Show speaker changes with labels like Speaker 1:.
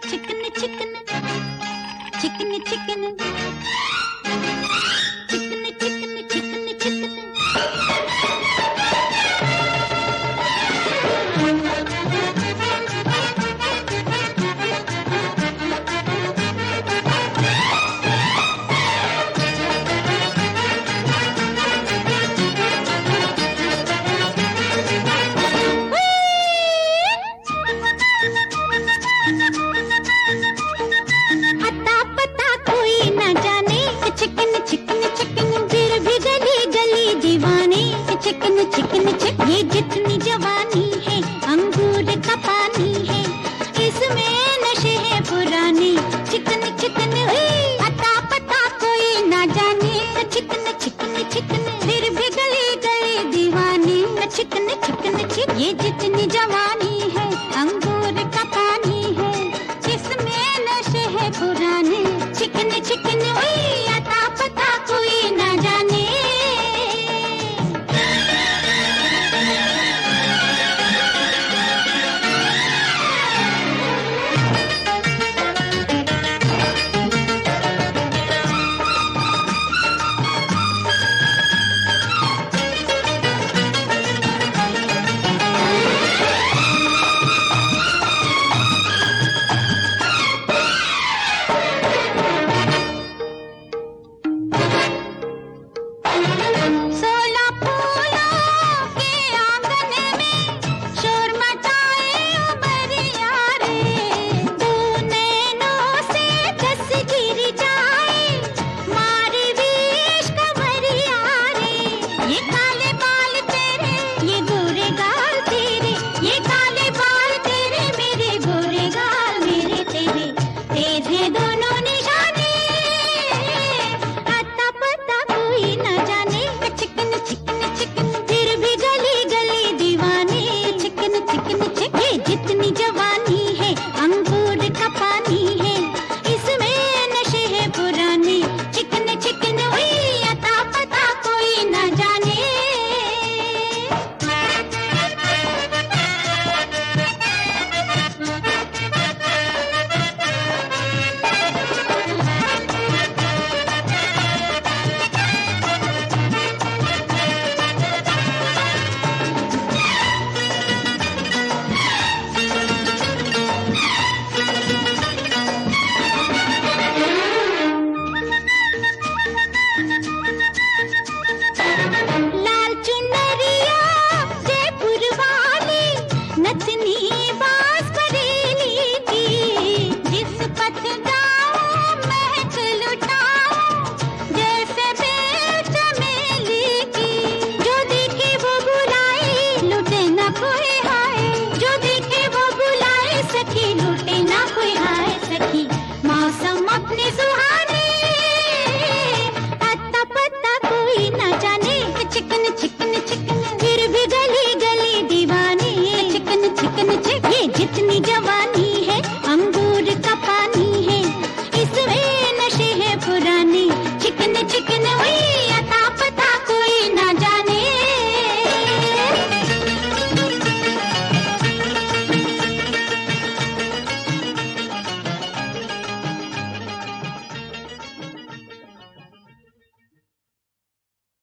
Speaker 1: Chicken chicken chicken chicken chicken chicken chicken chicken ये जितनी जवानी है अंगूर का पानी है, इसमें नशे हैं पुराने। चिकन चिकन अता पता कोई ना जाने, चिकन चिकन चिकन फिर भी गली गली दीवानी। चिकन चिकन चिकन ये जितनी जवानी है अंगूर का पानी है, इसमें नशे हैं पुराने। चिकन चिकन अता पता कोई ना जाने। जितनी जवानी है अंगूर का पानी है, इसमें नशे हैं पुराने। चिकन चिकन अता पता कोई ना जाने। लाल चुनरिया जयपुर वाली नथनी बा